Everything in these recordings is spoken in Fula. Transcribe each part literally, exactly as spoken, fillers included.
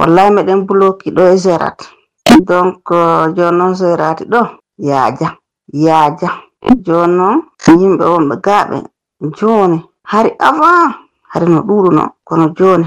wallahi meɗen bloki ɗo e Zerat. Donc joni noon Zerati ɗo yaaja yaaja joni noon yimɓe wonɓe gaaɓe joni hari avant hari no ɗuɗuno kono joni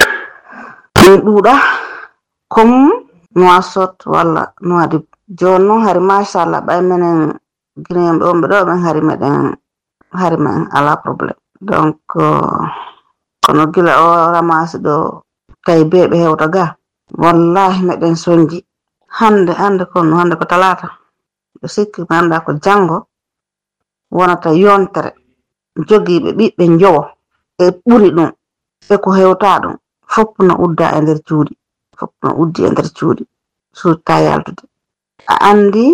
min ɗuuɗa comme Nouakchott walla Nouadhibou. Joni noon hari machallah ɓay menen Guinéen wonɓe ɗo ɓen hari meɗen hari men ala probléme. Donc kono gila o ramasi ɗo tawi beɓe hewta ga wallahi meɗen sonji hande hande kono hande ko talata ɓe sikki mi anda ko jango wonata yontere jogiiɓe ɓiɓɓe jowo e ɓuri ɗum e ko hewta ɗum fopp no udda e nder cuuɗi fopp no uddi e nder cuuɗi surta yaltude. A andi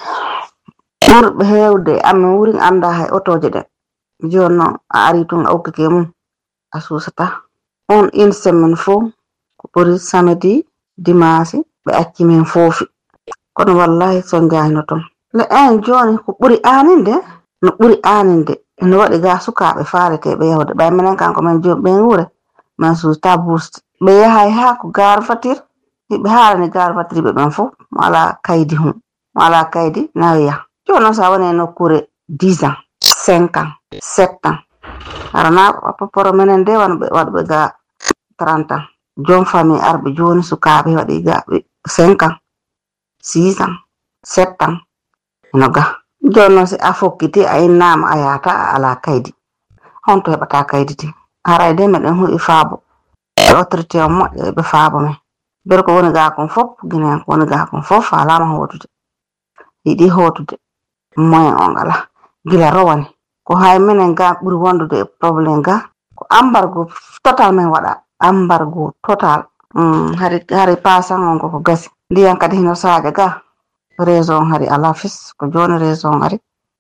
ɓurɓe hewde amin wuri anda hay otoje ɗen joni noon a ari tun a ukkike mum a susata on une semaine fo ko ɓuri samedi dimanche ɓe acci min foofi kono wallahi son jahino ton le en joni ko ɓuri aninde no ɓuri aninde ene waɗi ga sukaɓe faareteɓe yahde ɓay minen kanko men joni ɓen wure min susta boost ɓe yahay ha ko gare voiture hiɓe haalani gare voiture ɓe ɓen fof mo ala kaydi hum mo ala kaydi nawiya joni noon sa woni e nokkure dix ans cinq ans sept ans arana poporo menen de wanɓe waɗɓe ga trente ans jom famille arɓe joni sukaɓe waɗi ga cinq ans six ans sept ans eno ga joni noon si a fokkiti a innama a yata a ala kaydi honto heɓata kaydi ti haray de meɗen huuɗi faabo e autorité o moƴƴo ɓe faabo men ber ko woni ga kon fof Guinéen ko woni ga kon fof falama hotude yiɗi hotude moyen on ala gila rowani ko hay minen ga ɓuri wondude e probléme ga ko embargo total men waɗa embargo total mm, hari hari pasan on ko gasi ndiyan kadi hino saja ga raison hari ala fis ko joni raison hari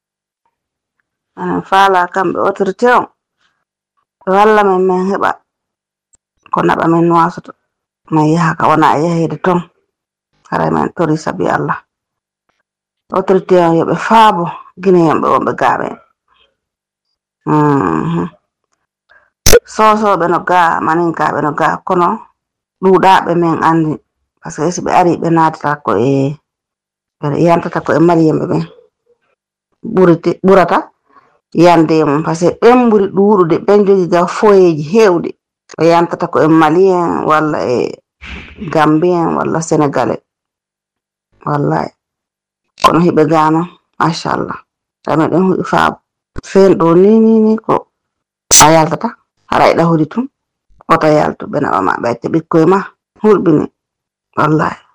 anen faala kamɓe autorité on walla men men heɓa ko naɓa men Nouakchott min yaha ka wona e yahede ton haray men tori sabi Allah autorité on yoɓe faabo Guinéen ɓe wonɓe gaaɓe mm-hmm. sosoɓe no ga maninkaɓe no ga kono ɗuuɗaɓe men andi par ce que si ɓe ari ɓe natata ko e ɓe yantata ko e maliyemɓe ɓen ɓurite ɓurata yande mum par ce que ɓen ɓuri ɗuuɗude ɓen jogi ga foyeji hewɗi ɓe yantata ko e malien walla e gambien walla sénégalais wallahi kono hiɓe gano machallah tamen ɗen huuɗi faabo fen ɗo ni ni ni ko a yaltata haray ɗahudi tun ota yaltu ɓe naɓa ma ɓe acca ɓikkoye ma hulɓini wallahi